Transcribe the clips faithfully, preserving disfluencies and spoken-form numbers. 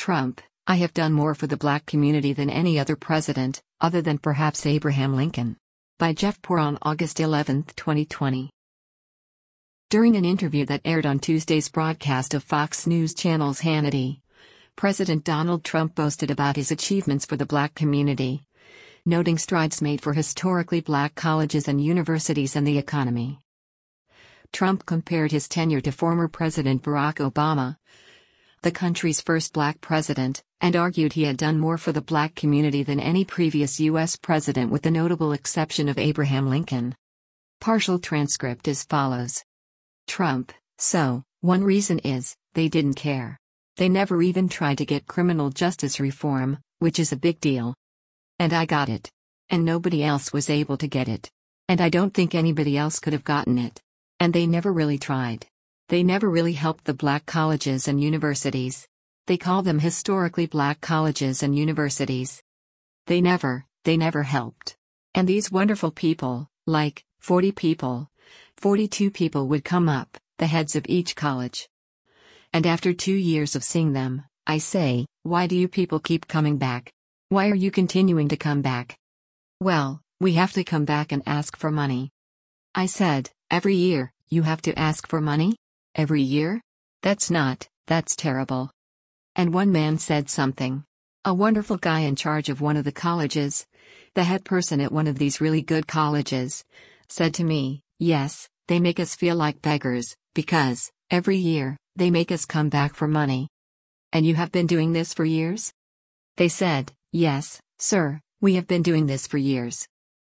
Trump, I have done more for the black community than any other president, other than perhaps Abraham Lincoln. By Jeff Poor on August eleventh, twenty twenty. During an interview that aired on Tuesday's broadcast of Fox News Channel's Hannity, President Donald Trump boasted about his achievements for the black community, noting strides made for historically black colleges and universities and the economy. Trump compared his tenure to former President Barack Obama, the country's first black president, and argued he had done more for the black community than any previous U S president with the notable exception of Abraham Lincoln. Partial transcript as follows. Trump: so, one reason is, they didn't care. They never even tried to get criminal justice reform, which is a big deal. And I got it. And nobody else was able to get it. And I don't think anybody else could have gotten it. And they never really tried. They never really helped the black colleges and universities. They call them historically black colleges and universities. They never, they never helped. And these wonderful people, like, forty people, forty-two people would come up, the heads of each college. And after two years of seeing them, I say, why do you people keep coming back? Why are you continuing to come back? Well, we have to come back and ask for money. I said, every year, you have to ask for money? Every year? That's not, that's terrible. And one man said something. A wonderful guy in charge of one of the colleges, the head person at one of these really good colleges, said to me, yes, they make us feel like beggars, because, every year, they make us come back for money. And you have been doing this for years? They said, yes, sir, we have been doing this for years.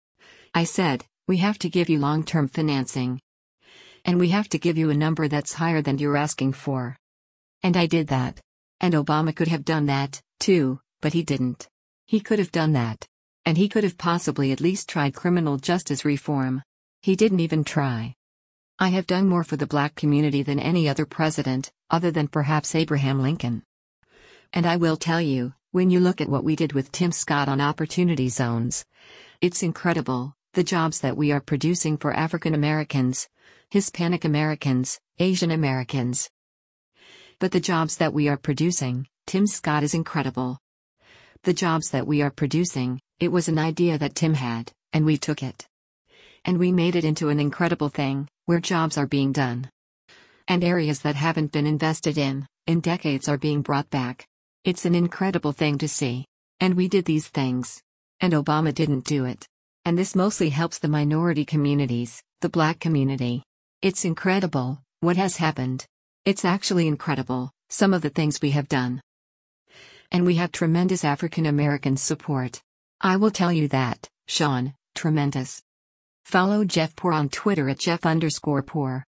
I said, we have to give you long-term financing. And we have to give you a number that's higher than you're asking for. And I did that. And Obama could have done that, too, but he didn't. He could have done that. And he could have possibly at least tried criminal justice reform. He didn't even try. I have done more for the black community than any other president, other than perhaps Abraham Lincoln. And I will tell you, when you look at what we did with Tim Scott on Opportunity Zones, it's incredible, the jobs that we are producing for African Americans, Hispanic Americans, Asian Americans. But the jobs that we are producing, Tim Scott is incredible. The jobs that we are producing, it was an idea that Tim had, and we took it. And we made it into an incredible thing, where jobs are being done. And areas that haven't been invested in, in decades are being brought back. It's an incredible thing to see. And we did these things. And Obama didn't do it. And this mostly helps the minority communities, the black community. It's incredible, what has happened. It's actually incredible, some of the things we have done. And we have tremendous African American support. I will tell you that, Sean, tremendous. Follow Jeff Poor on Twitter at Jeff underscore Poor.